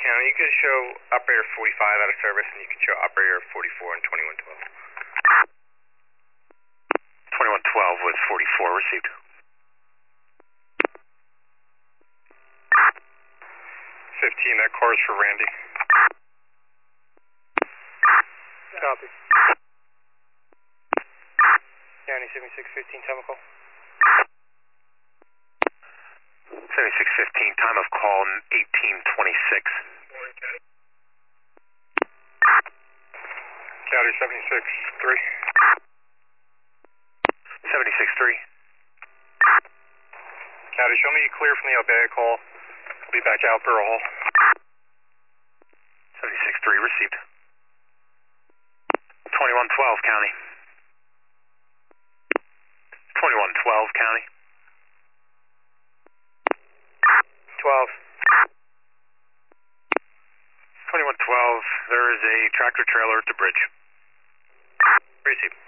County. You can show operator 45 out of service, and you can show operator 44 and 2112. 2112 with 44 received. 15, that car is for Randy. Copy. County 7615, time of call. 7615, time of call 1826. County 76-3. 76-3. County, show me clear from the Albea call. I'll be back out for a haul. 76-3 received. 2112 County. 2112 County. 12. 2112, there is a tractor trailer at the bridge. Receive.